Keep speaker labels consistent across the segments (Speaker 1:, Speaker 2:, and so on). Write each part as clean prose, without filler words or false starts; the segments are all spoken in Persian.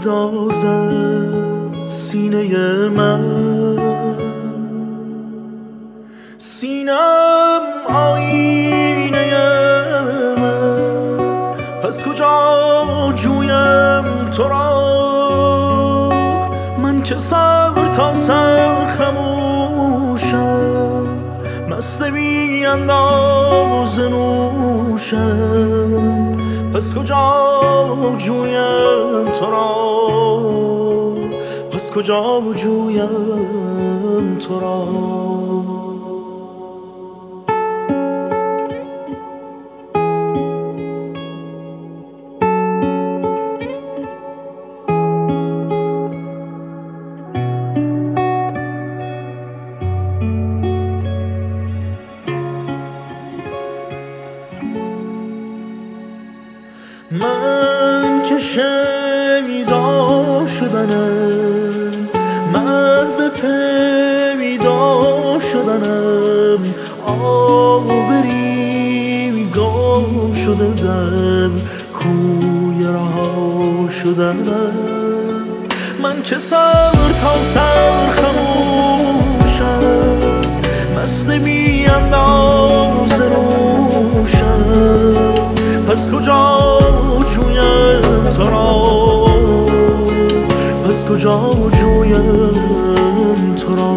Speaker 1: بگدازد سینه من، سینم آینه من، پس کجا جویم تو را؟ من که سر تا سر خموشم، مست بی انداز نوشم، پس کجا جویم تو را؟ پس کجا جویم تو را؟ من که شنیدا شدنم، محو پیدا شدنم، آبری گم شده در کوی رها شدنم. من که سر تا سر خموشم، مست بی انداز نوشم، پس کجا جویم تو را؟ پس کجا جویم تو را؟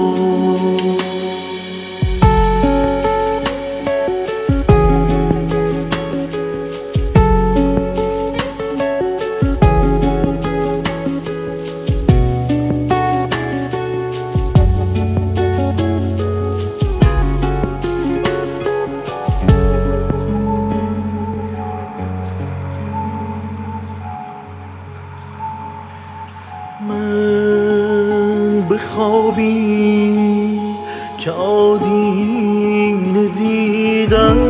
Speaker 1: من به خوابی که آدینه دیدم،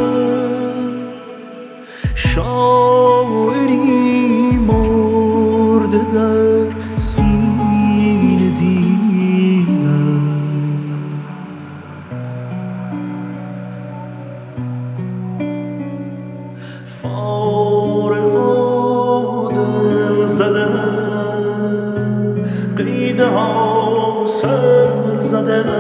Speaker 1: شاعری مرده در سینه دیدم. فارغ و دل زدم، قیده ها سر زدم،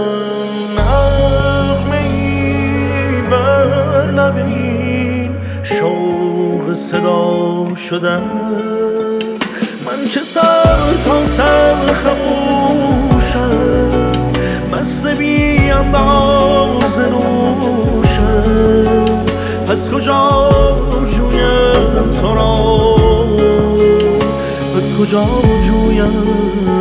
Speaker 1: نغمه‌ای بر لبین شوق صدا شدنم. من که سر تا سر خموشم، مست بی انداز نوشم، پس کجا جویم تو را؟ پس کجا جویم